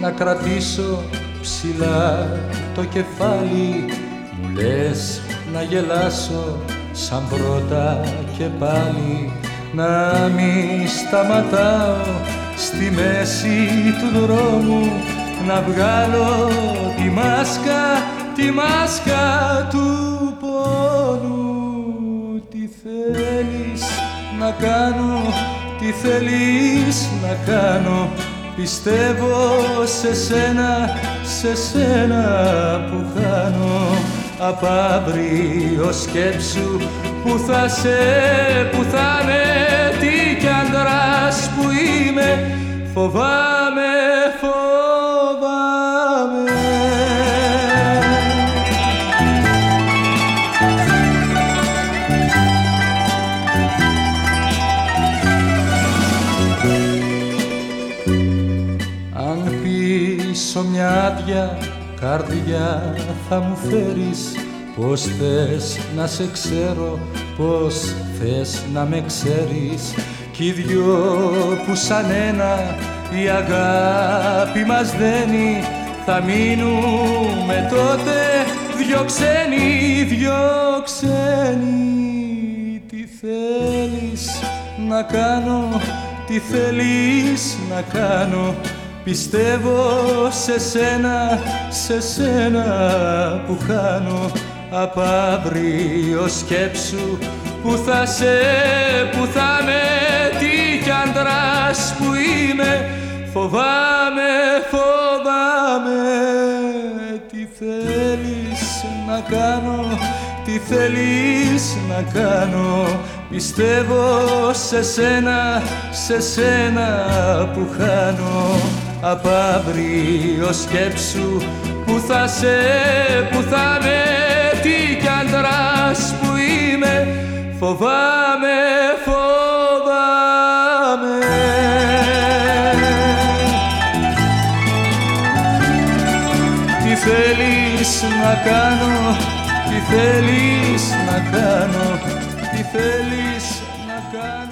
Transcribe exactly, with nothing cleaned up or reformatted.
να κρατήσω ψηλά το κεφάλι. Μου λες να γελάσω σαν πρώτα και πάλι, να μη σταματάω στη μέση του δρόμου, να βγάλω τη μάσκα, τη μάσκα του πόνου. Τι θέλεις να κάνω, τι θέλεις να κάνω, πιστεύω σε σένα, σε σένα που χάνω. Απ' αύριο σκέψου που θα σε, που θα με, τι κι άντρας που είμαι, φοβάμαι, φοβάμαι. Αν πίσω μια άδεια καρδιά θα μου φέρεις, πώς θες να σε ξέρω, πώς θες να με ξέρεις, κι οι δυο που σαν ένα η αγάπη μας δένει, θα μείνουμε τότε δυο ξένοι, δυο ξένοι. Τι θέλεις να κάνω, τι θέλεις να κάνω, πιστεύω σε σένα, σε σένα που χάνω. Απ' αύριο σκέψου που θα σε, που θα με, τι κι άντρας που είμαι, φοβάμαι, φοβάμαι. Τι θέλεις να κάνω, τι θέλεις να κάνω, πιστεύω σε σένα, σε σένα που χάνω. Απ' αύριο σκέψου που θα σε, που θα με, τι κι άντρας που είμαι, φοβάμαι, φοβάμαι. Τι θέλεις να κάνω, τι θέλεις να κάνω, τι θέλεις να κάνω.